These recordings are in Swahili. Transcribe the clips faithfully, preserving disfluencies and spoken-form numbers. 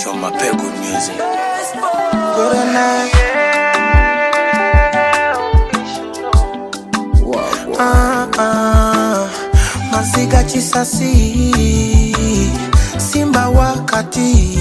official Mapego music. Good night. Ah ah, Maziga chisasi, Simba wakati,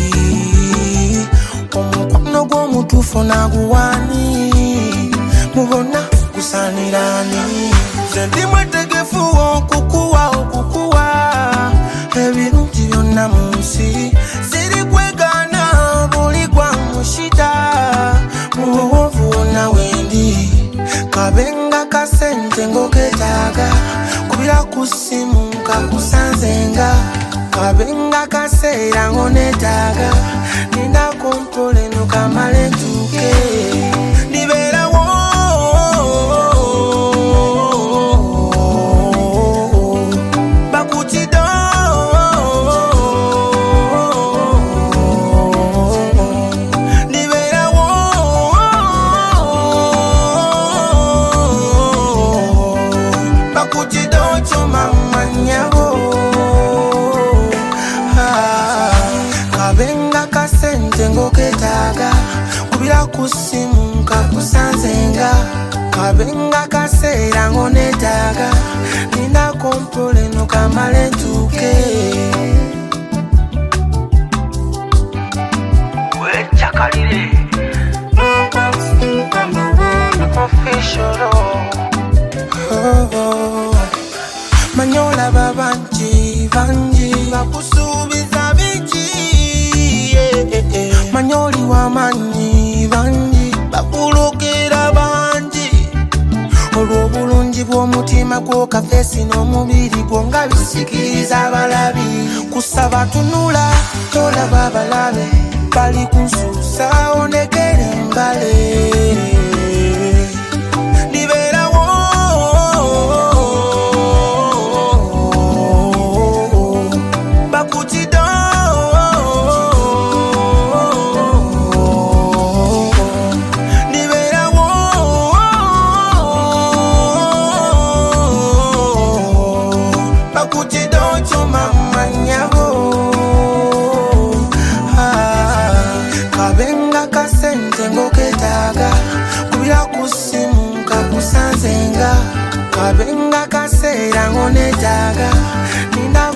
Omukono gwo mutufu na guwani, Mubona kusanirani. Zendi mwetegefu okukuwa okukuwa, Ebirungi byonna munsi, Siri kwegana buli gwa mushita, Muwovu na wendi, Kabenga kasente ngoketaga, Kubira kusimu kakusanzenga, Kabenga kaseera ngonetaga, Nina kompole nukamale ntuke, Nibera wo Bakutido Nibera wo Bakutido choma manyago Kabenga kasente ngoketaga, Kubira kusimu kakusanzenga, Kabenga kaseera ngonetaga, Nina kompole nukamale ntuke. Wechakalile Official oh, oh. Manyola babanji banji bakusubiza biji, yeah, yeah. Manyoli wa manyi banji bakulokera banji, olw'obulungi bw'omutima gwo kafesi n'omubiri gwo nga bisikiriza abalabi. Kusaba tunula tolaba abalabe, bali kunsusa onekere mbale. Nibera wo Bakutido Nibera wo Bakutido choma manyago. Kabenga kasente ngoketaga, Kubira kusimu kakusanzenga, Kabenga kaseera ngonetaga, Nina